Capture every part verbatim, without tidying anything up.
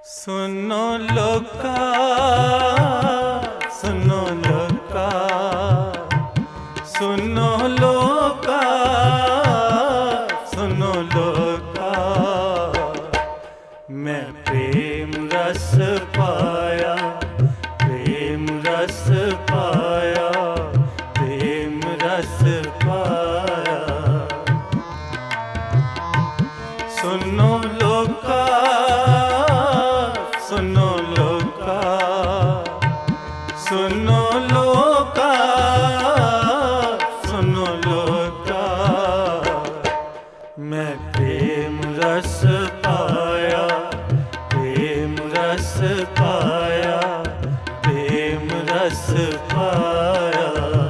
सुनो लोका सुनो लोका सुनो लोका सुनो लोका, मैं प्रेम रस पाया प्रेम रस पाया प्रेम रस पाया। सुनो लोका सुनो लोका सुनो लोका सुनो लोका, मैं प्रेम रस पाया प्रेम रस पाया प्रेम रस पाया।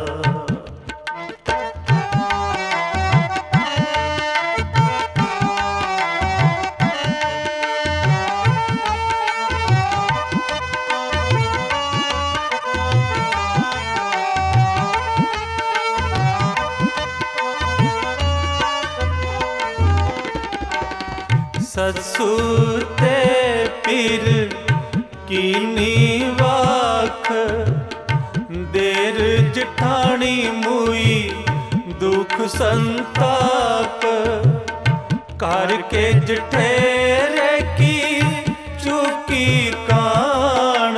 ससुर ते पीर कीनी वाख, देर जठानी मुई दुख संताप, करके जठेरे की चुकी कान,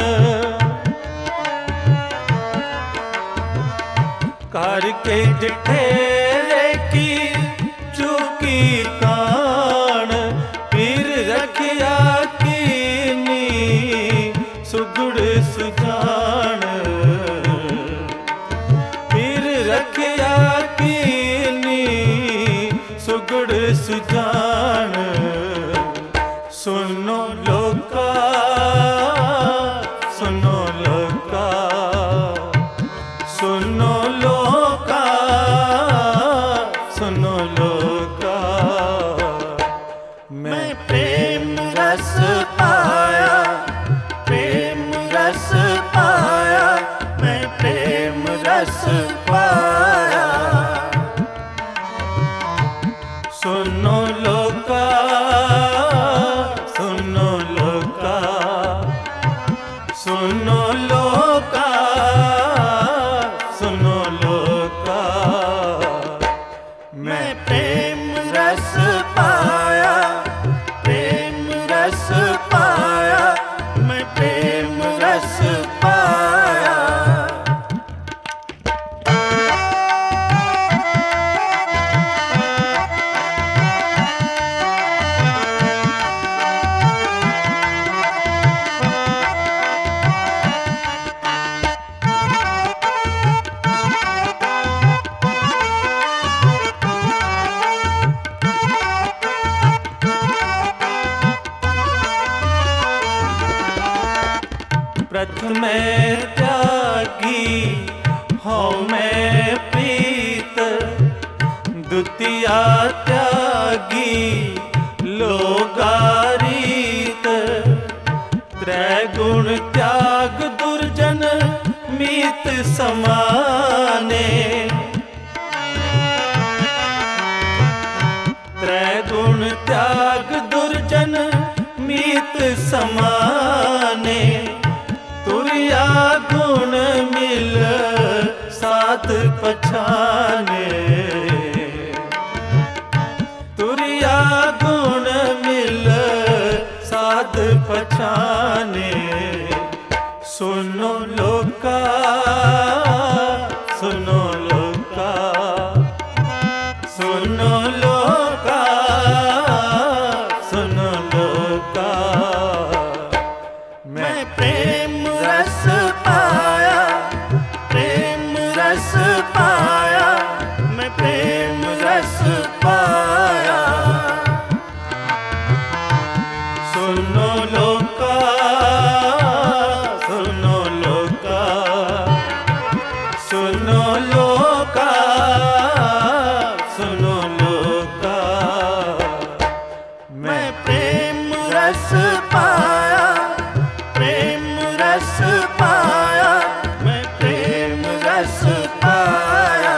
करके जठेरे की चुकी कान, रखिया कीनी सुगुड़ सुजान, फिर रखिया कीनी सुगुड़ सुजान। सुनो लोका सुनो लोका सुनो लोका सुनो लोका, मैं प्रेम रस पाया प्रेम रस पाया मैं प्रेम रस पाया। सुनो लोका सुनो लोका सुनो लोका सुनो लोका, मैं प्रेम रस पाया प्रेम रस पाया मैं प्रेम रस पाया। प्रथम त्यागी हूँ मैं प्रीत, द्वितीया त्यागी लोगारीत, त्रैगुण त्याग दुर्जन मीत समाने, त्रैगुण त्याग दुर्जन मीत समाने, तुरिया गुण मिल साध पछाने, तुरिया गुण मिल साध पछाने। सुनो लोका सुनो लोका सुनो लोका सुनो लोका, मैं प्रेम रस पाया प्रेम रस पाया मैं प्रेम रस पाया। सुनो लोका सुनो लोका सुनो लोका सुनो लोका, मैं प्रेम रस पाया प्रेम रस पाया मैं प्रेम रस पाया।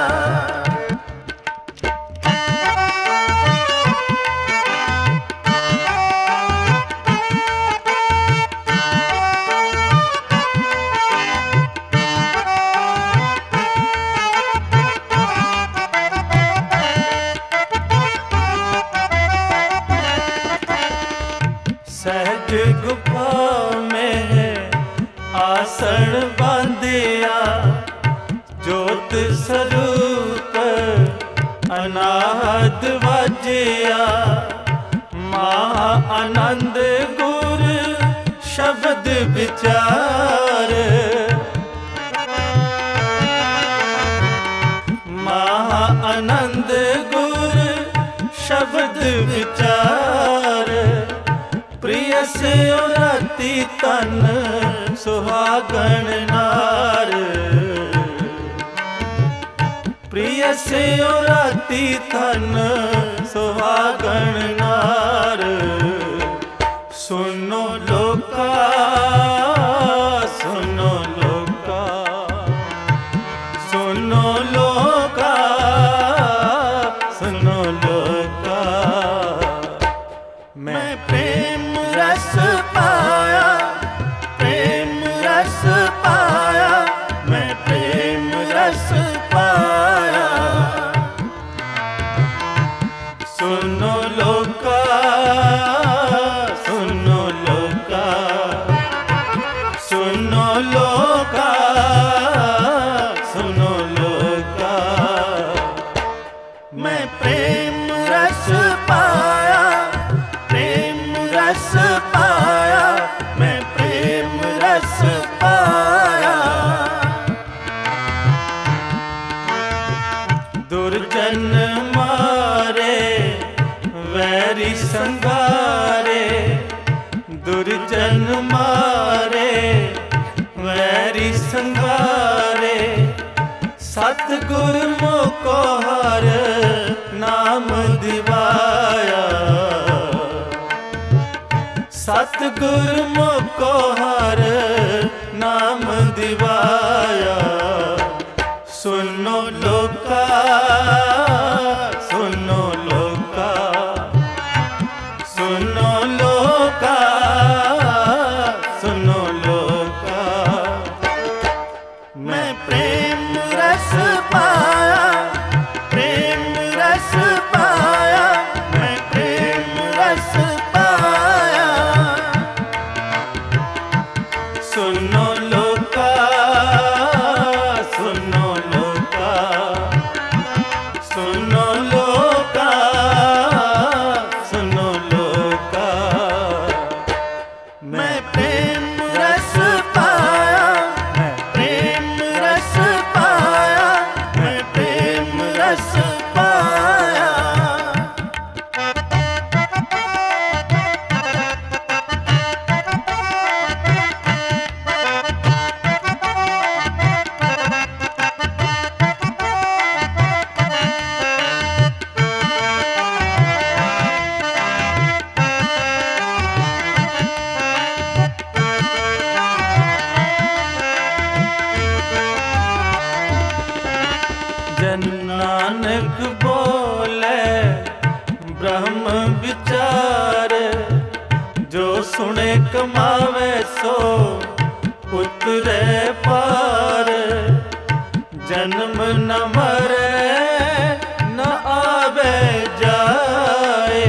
सहज गुफा में आसन बांधिया, ज्योत स्वरूप अनाहत वाजिया। महा आनंद गुर शब्द विचार, महा आनंद गुर शब्द विचार। प्रिय से राती तन सुहागन नार, प्रिय से राती तन सुहागन नार। सुनो लोका सुनो लोका, सुनो लोका सुनो लोका। मैं प्रेम रस पाया, प्रेम रस पाया, मैं प्रेम रस पाया। सुनो लोका सुनो लोका, सुनो लोका सुनो लोका। मैं प्रेम रस पाया, प्रेम रस पाया, मैं प्रेम रस पाया। दुर्जन मारे वैरी संगारे, दुर्जन मारे वैरी संगारे। सतगुर मोको हर नाम दिवाया, सतगुर मोको हर नाम दिवाया। सुनो लोका सुनो लोका, सुनो लोका सुनो लोका। मैं प्रेम रस पाया, प्रेम रस पाया, मैं प्रेम रस पाया। सुनो लोका सुनो लोका, सुनो लोका सुनो लोका। मैं प्रेम रस पाया, मैं प्रेम रस पाया, मैं प्रेम रस पाया। जन नानक बोले ब्रह्म विचार, जो सुने कमावे सो उतरे पार। जन्म न मरे न आवे जाए,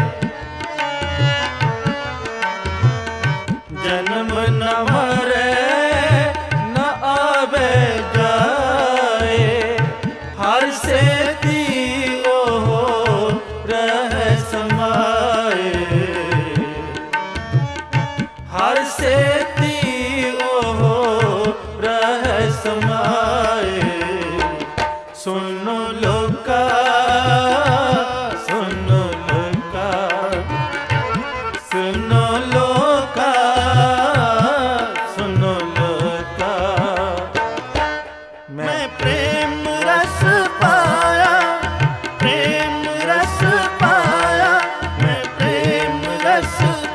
जन्म न मरे न आवे जाए। हर से दियो रह समाए, हर से दियो रह समाए। सुनो लोका सुनो लोका, सुनो लोका सुनो लोका। मैं प्रेम रस पाया, प्रेम रस पाया, मैं प्रेम रस